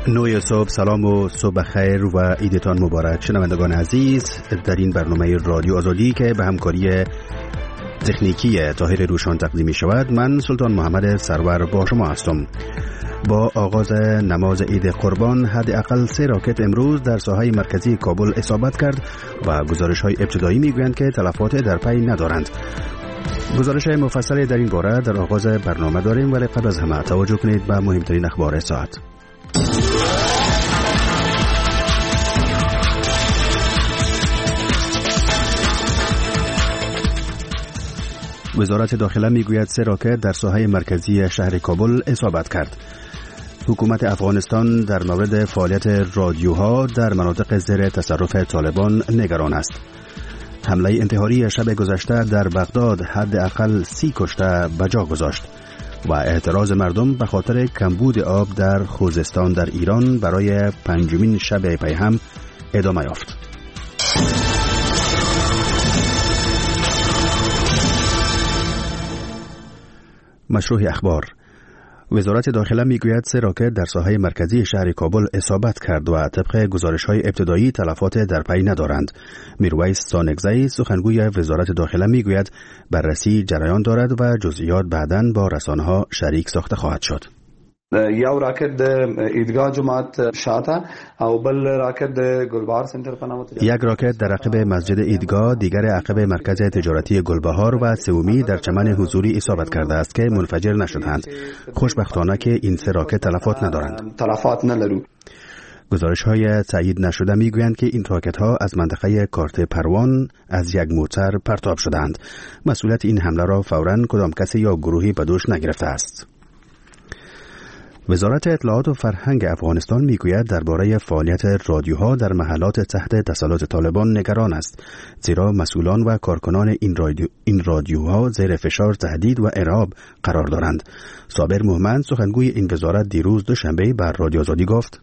نوی صبح، سلام و صبح خیر و عیدتان مبارک. شنوندگان عزیز، در این برنامه رادیو آزادی که به همکاری تکنیکی طاهر روشان تقدیم می شود، من سلطان محمد سرور با شما هستم. با آغاز نماز عید قربان حداقل 3 راکت امروز در ساحه مرکزی کابل اصابت کرد و گزارش‌های ابتدایی می‌گویند که تلفات در پی ندارند. گزارش مفصلی در این باره در آغاز برنامه داریم، ولی قبل از همه توجه کنید به مهمترین اخبار ساعت. وزارت داخله میگوید 3 راکت در ساحه مرکزی شهر کابل اصابت کرد. حکومت افغانستان در مورد فعالیت رادیوها در مناطق زیر تصرف طالبان نگران است. حمله انتحاری شب گذشته در بغداد حداقل 30 کشته به جا گذاشت و اعتراض مردم به خاطر کمبود آب در خوزستان در ایران برای 5مین شب پی هم ادامه یافت. مشروع اخبار. وزارت داخله میگوید 3 راکت در ساحه مرکزی شهر کابل اصابت کرد و طبق گزارش‌های ابتدایی تلفات در پی ندارند. میرویس سانگزی سخنگوی وزارت داخله میگوید بررسی جریان دارد و جزئیات بعداً با رسانه‌ها شریک ساخته خواهد شد. یو راکت د عیدگاه جماعت شاته او بل راکت د گلبهار سنتر په نامه یک راکت در عقب مسجد عیدگاه، دیگر عقب مرکز تجارتی گلبهار و سومی در چمن حضوری اصابت کرده است که منفجر نشدند. خوشبختانه که این 3 راکت تلفات ندارند. تلفات ندارند. گزارش‌های تایید نشده میگویند که این راکت‌ها از منطقه کارت پروان از یک موتر پرتاب شدند. مسئولیت این حمله را فوراً کدام کسی یا گروهی به دوش نگرفته است. وزارت اطلاعات و فرهنگ افغانستان میگوید درباره فعالیت رادیوها در محلات تحت تسلط طالبان نگران است، زیرا مسئولان و کارکنان این رادیوها زیر فشار، تهدید و ارهاب قرار دارند. صابر مومند سخنگوی این وزارت دیروز دوشنبه بر رادیو آزادی گفت: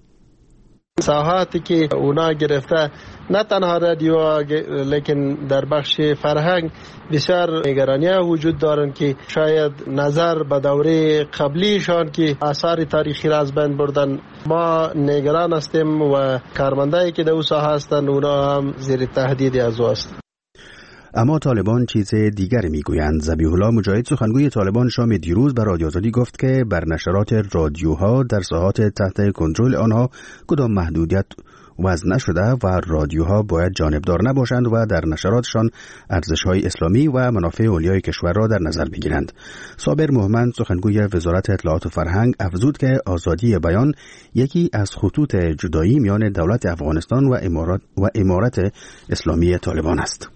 ساحاتی که اونا گرفته نه تنها رادیو لیکن در بخش فرهنگ بسیار نگرانی‌ها وجود دارند که شاید نظر به دوره قبلیشان که آثار تاریخی را از بین بردن. ما نگران هستیم و کارمندایی که در اون ساحه هستند اونا هم زیر تهدید از او هستند. اما طالبان چیز دیگری میگویند. ذبیح الله مجاهد سخنگوی طالبان شام دیروز بر رادیو آزادی گفت که بر نشرات رادیوها در ساحات تحت کنترل آنها کدام محدودیت وضع نشده و رادیوها باید جانبدار نباشند و در نشراتشان ارزش‌های اسلامی و منافع اولیای کشور را در نظر بگیرند. صابر مومند سخنگوی وزارت اطلاعات و فرهنگ افزود که آزادی بیان یکی از خطوط جدایی میان دولت افغانستان و امارت اسلامی طالبان است.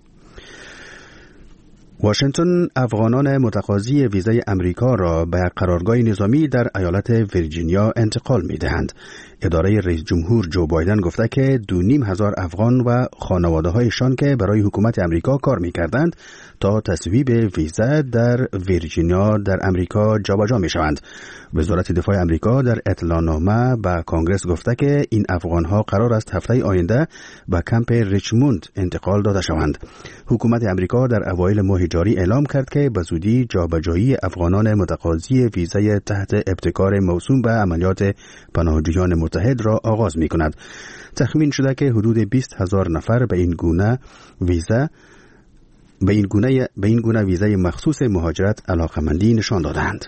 واشنگتن افغانان متقاضی ویزای امریکا را به قرارگاه نظامی در ایالت ویرجینیا انتقال می‌دهند. اداره رئیس جمهور جو بایدن گفته که 2,500 افغان و خانواده‌هایشان که برای حکومت امریکا کار می‌کردند تا تصویب ویزا در ویرجینیا در امریکا جابجا می‌شوند. وزارت دفاع امریکا در اطلاعنامه به کانگرس گفته که این افغان‌ها قرار است هفته آینده به کمپ ریچموند انتقال داده شوند. حکومت امریکا در اوایل ماه جاری اعلام کرد که به زودی جابجایی افغانان متقاضی ویزای تحت ابتکار موسوم به عملیات پناهجویان متحد را آغاز می‌کند. تخمین شده که حدود 20,000 نفر به این گونه ویزای مخصوص مهاجرت علاقمندی نشان دادند.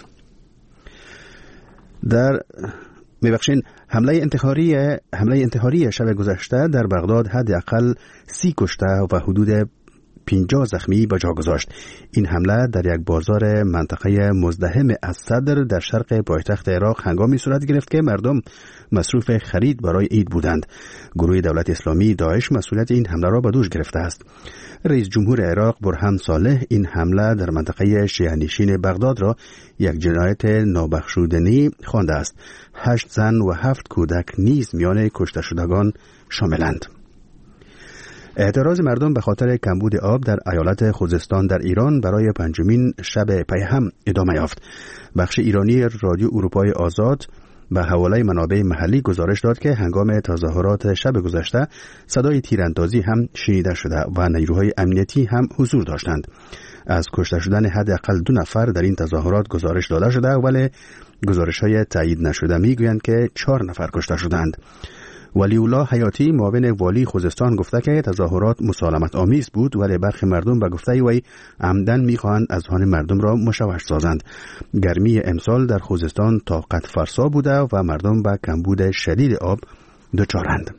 حمله انتحاری شب گذشته در بغداد حداقل 30 کشته و حدود 50 زخمی به جا گذاشت. این حمله در یک بازار منطقه مزدحم از صدر در شرق پایتخت عراق هنگامی صورت گرفت که مردم مصروف خرید برای عید بودند. گروه دولت اسلامی داعش مسئولیت این حمله را به دوش گرفته است. رئیس جمهور عراق برهان صالح این حمله در منطقه شیعه‌نشین بغداد را یک جنایت نابخشودنی خوانده است. 8 زن و 7 کودک نیز میان کشته شدگان شاملند. اعتراض مردم به خاطر کمبود آب در ایالت خوزستان در ایران برای 5مین شب پی هم ادامه یافت. بخش ایرانی رادیو اروپای آزاد به حواله منابع محلی گزارش داد که هنگام تظاهرات شب گذشته صدای تیراندازی هم شنیده شده و نیروهای امنیتی هم حضور داشتند. از کشته شدن حداقل 2 نفر در این تظاهرات گزارش داده شده، ولی گزارش‌های تایید نشده می‌گویند که 4 نفر کشته شدند. ولی الله حیاتی معاون والی خوزستان گفته که تظاهرات مسالمت آمیز بود، ولی برخی مردم به گفته وی عمدن می‌خواهند اذهان مردم را مشوش سازند. گرمی امسال در خوزستان طاقت فرسا بوده و مردم به کمبود شدید آب دچارند.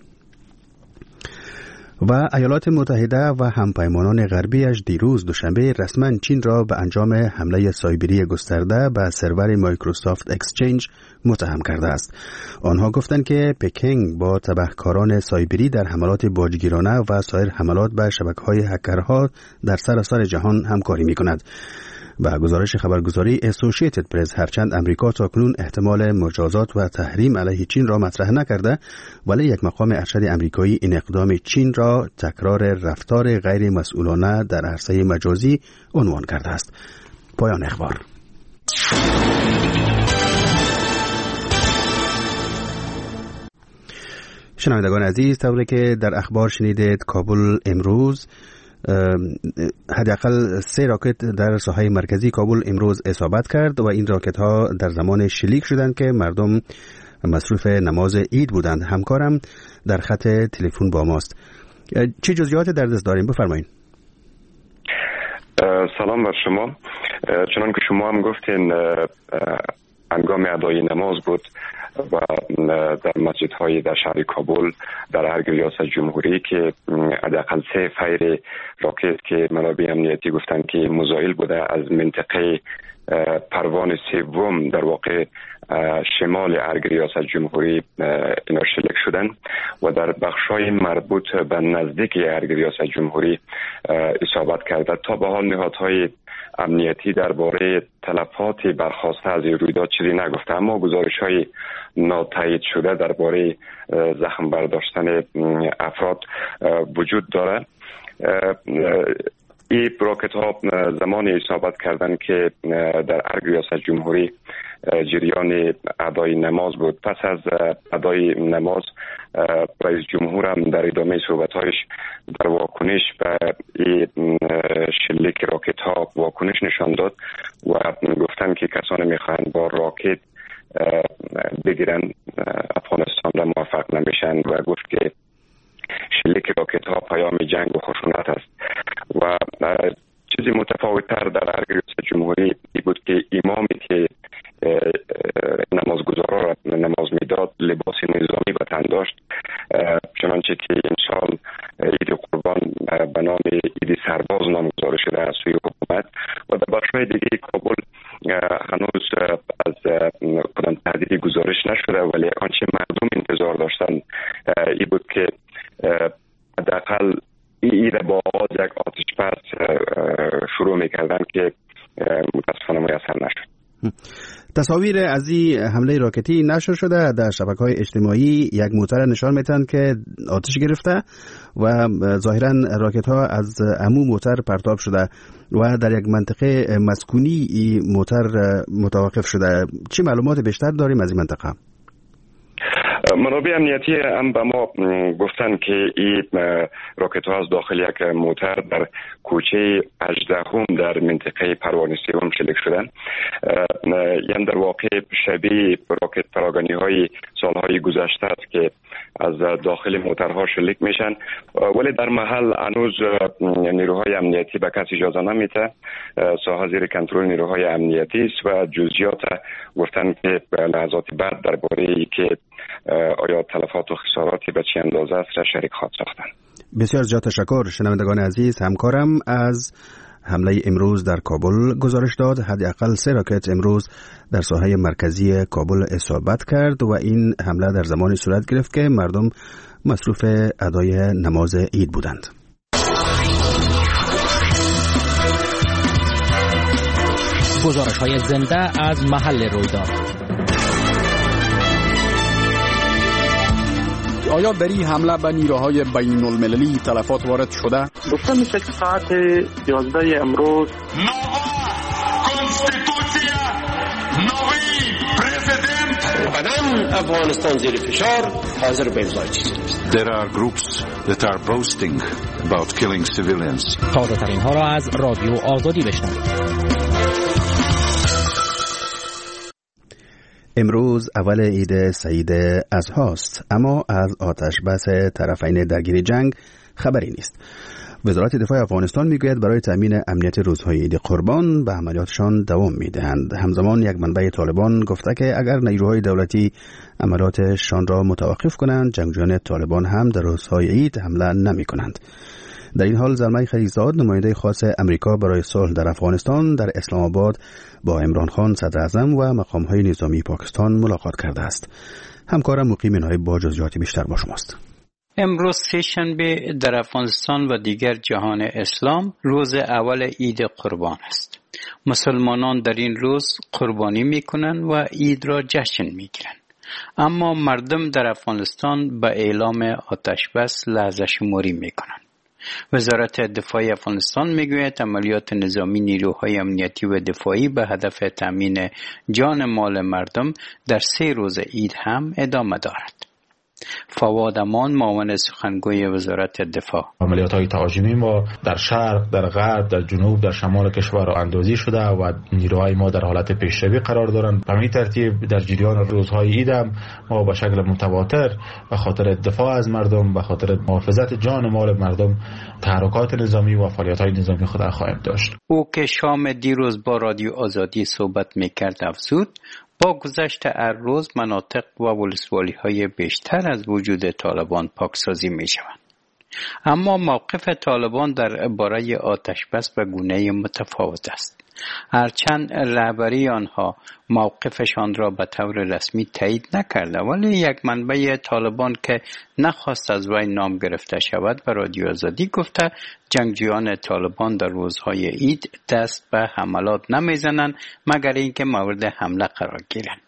و ایالات متحده و همپیمانان غربیش دیروز دوشنبه رسما چین را به انجام حمله سایبری گسترده به سرور مایکروسافت اکسچنج متهم کرده است. آنها گفتند که پکینگ با تبهکاران سایبری در حملات باجگیرانه و سایر حملات به شبکه‌های هکرها در سراسر جهان همکاری می‌کند. و گزارش خبرگزاری اسوسییتد پرس هرچند امریکا تاکنون احتمال مجازات و تحریم علیه چین را مطرح نکرده، ولی یک مقام ارشد امریکایی این اقدام چین را تکرار رفتار غیر مسئولانه در عرصه مجازی عنوان کرده است. پایان اخبار. شنوندگان عزیز، طوری که در اخبار شنیدید، کابل امروز حداقل 3 راکت در ساحه مرکزی کابل امروز اصابت کرد و این راکت ها در زمان شلیک شدند که مردم مصروف نماز عید بودند. همکارم در خط تلفن با ماست. چه جزئیات در دست داریم؟ بفرمایید. سلام بر شما. چنان که شما هم گفتین هنگام ادای نماز بود و در مسجدهای در شهر کابل در هر ریاست جمهوری که حداقل 3 فیر راکت که منابع امنیتی گفتن که مزایل بوده از منطقه پروان سوم در واقع شمال ارگ ریاست جمهوری اینا شلیک شدن و در بخشای مربوط به نزدیک ارگ ریاست جمهوری اصابت کرده. تا به حال نهادهای امنیتی درباره تلفات برخواسته از این رویداد چیزی نگفته، اما گزارش‌های ناتایید شده درباره زخم برداشتن افراد وجود داره. این راکت ها زمان اصابت کردن که در ارگ ریاست جمهوری جریان ادای نماز بود. پس از ادای نماز رئیس جمهور هم در ادامه صحبت‌هایش در واکنش به این شلیک راکت ها واکنش نشان داد و گفتن که کسانی میخواهند با راکت بگیرن افغانستان را موفق نمیشن و گفت که شلیک راکت ها پیام جنگ و خشونت است. و چیزی متفاوت‌تر در ارگ ریاست جمهوری بود که امامی که نمازگزارا را نماز میداد لباس نظامی به تن داشت، چنانچه که امسال عید قربان به نام عید سرباز نامگذاری شده از سوی حکومت. و در بخش‌های دیگه کابل هنوز از کدام تهدیدی گزارش نشده، ولی آنچه مردم انتظار داشتن این بود که حداقل این با آغاز یک آتش بس شروع میکردن که متاسفانه میسر نشد. تصاویر از این حمله راکتی نشر شده در شبکه‌های اجتماعی. یک موتر نشان میتن که آتش گرفته و ظاهراً راکت ها از عمو موتر پرتاب شده و در یک منطقه مسکونی این موتر متوقف شده. چه معلومات بیشتر داریم از این منطقه؟ منابع امنیتی هم به ما گفتن که این راکت ها از داخل یک موتر در کوچه 18 در منطقه پروان سوم شلیک شدن. یعنی در واقع شبیه راکت پراگانی های سالهای گذشته است که از داخل موترها شلیک میشن، ولی در محل هنوز نیروهای امنیتی به کسی اجازه نمیده. ساحه زیر کنترل نیروهای امنیتی است و جزئیات گفتن که لحظات بعد درباره ای که آیا تلفات و خساراتی به چه اندازه است را شریک خواهد ساختن. بسیار زیاد تشکر. شنوندگان عزیز، همکارم از حمله امروز در کابل گزارش داد. حداقل 3 راکت امروز در ساحه مرکزی کابل اصابت کرد و این حمله در زمانی صورت گرفت که مردم مصروف ادای نماز عید بودند. گزارش‌های زنده از محل رویداد. آیا در این حمله به نیروهای بین المللی تلفات وارد شده؟ گفتن میشه که ساعت 11 امروز قدم افغانستان زیر فشار حاضر به امضای چیزی است. There are groups that are boasting about killing civilians. تازه‌ترین ها را از رادیو آزادی بشنوید. امروز اول عید سعید اضحاست، اما از آتش بس طرفین درگیر جنگ خبری نیست. وزارت دفاع افغانستان میگوید برای تامین امنیت روزهای عید قربان به عملیاتشان دوام میدهند. همزمان یک منبع طالبان گفته که اگر نیروهای دولتی عملیاتشان را متوقف کنند، جنگجویان طالبان هم در روزهای عید حمله نمی کنند. در این حال زلمه خلیزاد، نماینده خاص امریکا برای صلح در افغانستان، در اسلام آباد با عمران خان صدر اعظم و مقامهای نظامی پاکستان ملاقات کرده است. همکارم مقیم نایب با جزئیات بیشتر با شماست. امروز سه‌شنبه در افغانستان و دیگر جهان اسلام روز اول عید قربان است. مسلمانان در این روز قربانی میکنند و عید را جشن میگیرند. اما مردم در افغانستان به اعلام آتش بس لحظه شماری میکنند. وزارت دفاع افغانستان میگوید عملیات نظامی نیروهای امنیتی و دفاعی به هدف تامین جان مال مردم در 3 روز عید هم ادامه دارد. فواد امان، معاون سخنگوی وزارت دفاع: عملیات‌های تهاجمی ما در شرق، در غرب، در جنوب، در شمال کشور اندازی شده و نیروهای ما در حالت پیشروی قرار دارند. به همین ترتیب در جریان روزهای عید هم ما به شکل متواتر به خاطر دفاع از مردم، به خاطر محافظت جان مال مردم، تحرکات نظامی و فعالیت‌های نظامی خود خواهیم داشت. او که شام دیروز با رادیو آزادی صحبت می‌کرد افزود با گذشت هر روز مناطق و ولسوالی‌های بیشتر از وجود طالبان پاکسازی می‌شوند. اما موقف طالبان در باره آتش بس به گونه متفاوت است. هرچند رهبری آنها موقفشان را به طور رسمی تایید نکرده، ولی یک منبع طالبان که نخواست از وی نام گرفته شود به رادیو آزادی گفته جنگجویان طالبان در روزهای عید دست به حملات نمیزنند مگر اینکه مورد حمله قرار گیرند.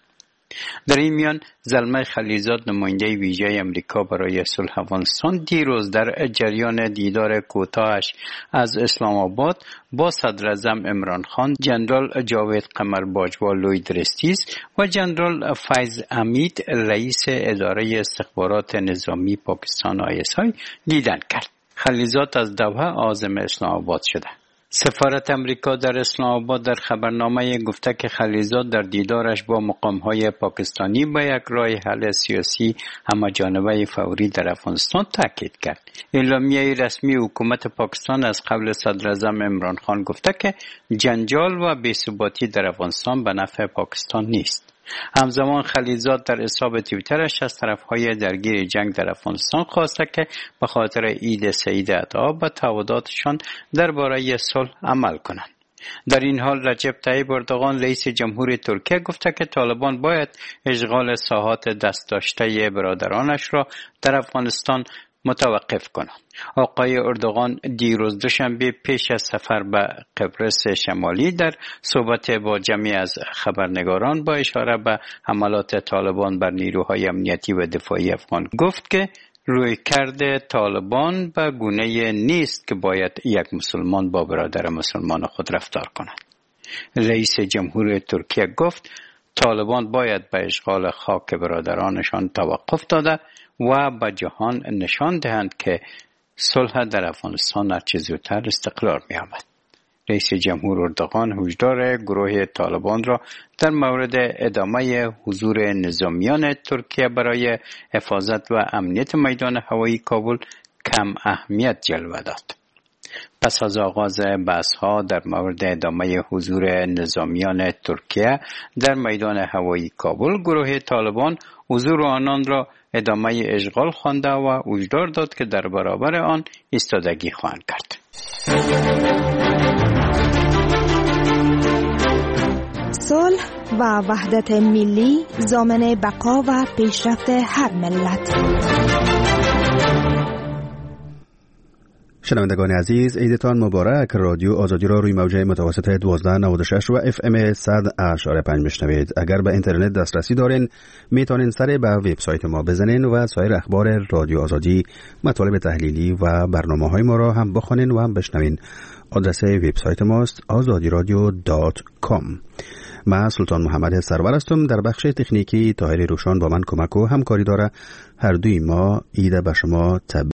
در این میان زلمه خلیزاد، نماینده ویژه امریکا برای صلح افغانستان، دیروز در جریان دیدار کوتاهش از اسلام آباد با صدر اعظم عمران خان، جنرال جاوید قمر باجوا لوید رستیز و جنرال فیض حمید رئیس اداره استخبارات نظامی پاکستان ISI دیدن کرد. خلیزاد از دوحه عازم اسلام آباد شده. سفارت امریکا در اسلام آباد در خبرنامه گفته که خلیزاد در دیدارش با مقام‌های پاکستانی به یک راه حل سیاسی همه‌جانبه فوری در افغانستان تاکید کرد. اعلامیه رسمی حکومت پاکستان از قبل صدر اعظم عمران خان گفته که جنجال و بی‌ثباتی در افغانستان به نفع پاکستان نیست. همزمان خلیزاد در حساب توییترش از طرفهای درگیر جنگ در افغانستان خواسته که به خاطر عید سعید اضحی به تعهداتشان درباره صلح عمل کنند. در این حال رجب طیب اردوغان رئیس جمهور ترکیه گفته که طالبان باید اشغال ساحات دست داشته برادرانش را در افغانستان متوقف کنند. آقای اردوغان دیروز دوشنبه پیش از سفر به قبرس شمالی در صحبت با جمعی از خبرنگاران با اشاره به حملات طالبان بر نیروهای امنیتی و دفاعی افغان گفت که رویکرد طالبان به گونه نیست که باید یک مسلمان با برادر مسلمان خود رفتار کند. رئیس جمهور ترکیه گفت طالبان باید به اشغال خاک برادرانشان توقف داده و به جهان نشان دهند که صلح در افغانستان هرچه زودتر استقرار می‌یابد. رئیس جمهور اردوغان هشدار گروه طالبان را در مورد ادامه حضور نظامیان ترکیه برای حفاظت و امنیت میدان هوایی کابل کم اهمیت جلوه داد. پس از آغاز بحث‌ها در مورد ادامه حضور نظامیان ترکیه در میدان هوایی کابل، گروه طالبان حضور آنان را ادامه اشغال خوانده و هشدار داد که در برابر آن ایستادگی خواهند کرد. صلح و وحدت ملی ضامن بقا و پیشرفت هر ملت. شنوندگان عزیز، عیدتان مبارک. رادیو آزادی را روی موج متوسط 1296 و FM 100.5 میشنوید. اگر به اینترنت دسترسی دارین میتونین سر به وبسایت ما بزنین و سایر اخبار رادیو آزادی، مطالب تحلیلی و برنامه‌های ما را هم بخونین و هم بشنوین. آدرس وبسایت ماست azadiradio.com. من سلطان محمد سرور هستم. در بخش تکنیکی طاهر روشان با من کمک و همکاری داره. هر دوی ما عید به شما